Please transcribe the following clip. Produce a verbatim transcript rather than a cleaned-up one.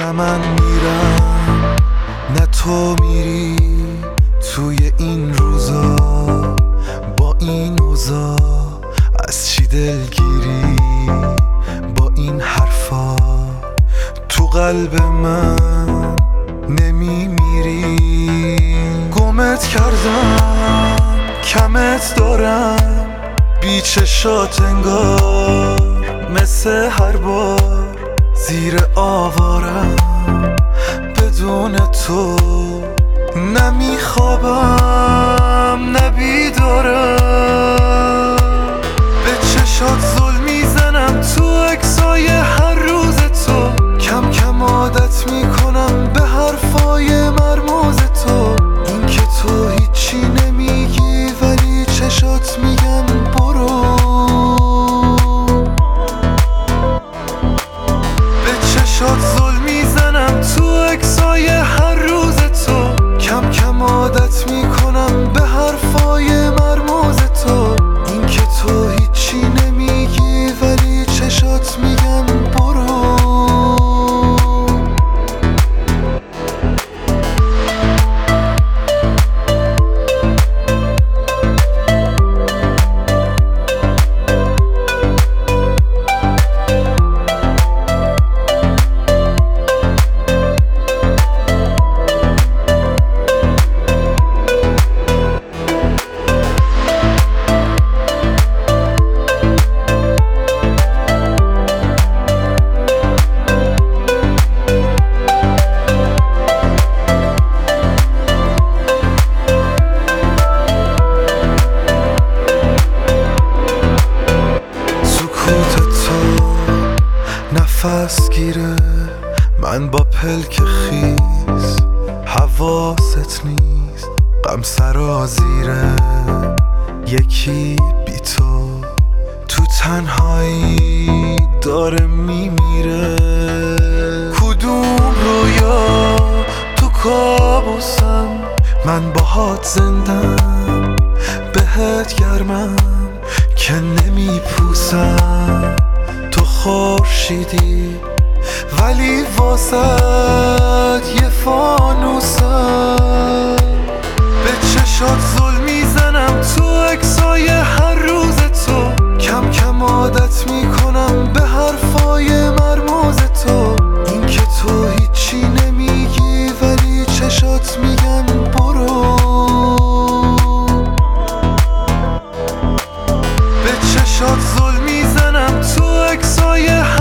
نه من میرم نه تو میری توی این روزا، با این اوضاع از چی دلگیری؟ با این حرفا تو قلب من نمیمیری. گمت کردم کمت دارم بی چشات انگار، مثل هر بار زیر آوارم بدون تو. نمیخوابم نبیدارم، به چشات ظلم میزنم تو اکسای هر روز تو. کم کم عادت میکنم به حرفای مرموز تو. این که تو هیچی نمیگی ولی چشات میگن برو. به چشات ظلم میزنم تو اکسای هر روز تو. کم کم عادت میکنم به حرفای مرموز تو. این که تو هیچی نمیگی ولی چشات میگن برو. نفس گیره من با پلک خیس، حواست نیست غم سرازیره. یکی بی تو تو تنهایی داره میمیره. کدوم رویا تو کابوسم، من باهات زندم بهت گرمم که نمیپوسم. تو خورشیدی ولی واسد یه فانوسم. به چشات ظلم میزنم تو اکسای هر روز تو. کم کم عادت میکنم به حرفای مرموز تو. این که تو هیچی نمیگی ولی چشات میگن برو. به چشات ظلم میزنم تو اکسای